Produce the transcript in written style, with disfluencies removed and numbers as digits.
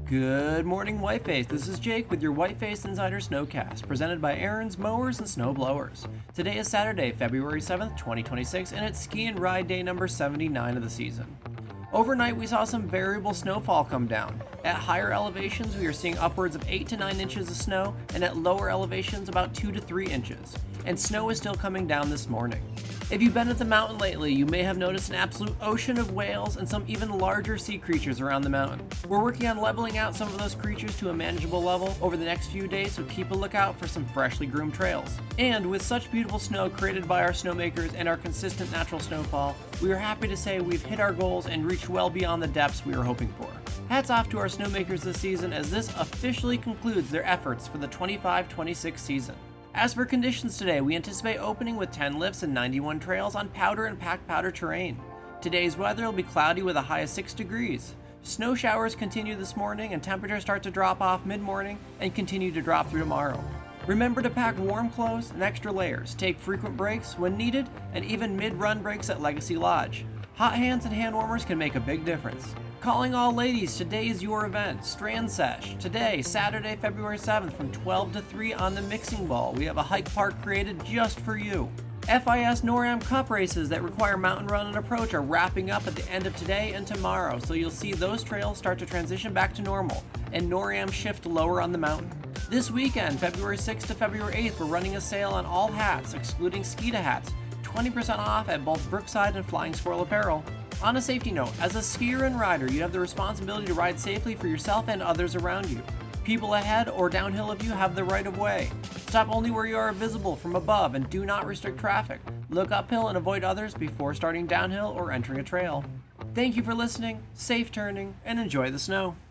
Good morning, Whiteface. This is Jake with your Whiteface Insider Snowcast, presented by Aaron's Mowers and Snow Blowers. Today is Saturday, February 7th, 2026, and it's ski and ride day number 79 of the season. Overnight, we saw some variable snowfall come down. At higher elevations, we are seeing upwards of 8 to 9 inches of snow, and at lower elevations, about 2 to 3 inches. And snow is still coming down this morning. If you've been at the mountain lately, you may have noticed an absolute ocean of whales and some even larger sea creatures around the mountain. We're working on leveling out some of those creatures to a manageable level over the next few days, so keep a lookout for some freshly groomed trails. And with such beautiful snow created by our snowmakers and our consistent natural snowfall, we are happy to say we've hit our goals and reached well beyond the depths we were hoping for. Hats off to our snowmakers this season, as this officially concludes their efforts for the 25-26 season. As for conditions today, we anticipate opening with 10 lifts and 91 trails on powder and packed powder terrain. Today's weather will be cloudy with a high of 6 degrees. Snow showers continue this morning and temperatures start to drop off mid-morning and continue to drop through tomorrow. Remember to pack warm clothes and extra layers, take frequent breaks when needed, and even mid-run breaks at Legacy Lodge. Hot hands and hand warmers can make a big difference. Calling all ladies, today is your event, Strand Sesh. Today, Saturday, February 7th from 12 to 3 on the Mixing Ball. We have a hike park created just for you. FIS NORAM Cup races that require mountain run and approach are wrapping up at the end of today and tomorrow, so you'll see those trails start to transition back to normal, and NORAM shift lower on the mountain. This weekend, February 6th to February 8th, we're running a sale on all hats, excluding Skeeta hats, 20% off at both Brookside and Flying Squirrel Apparel. On a safety note, as a skier and rider, you have the responsibility to ride safely for yourself and others around you. People ahead or downhill of you have the right of way. Stop only where you are visible from above and do not restrict traffic. Look uphill and avoid others before starting downhill or entering a trail. Thank you for listening, safe turning, and enjoy the snow.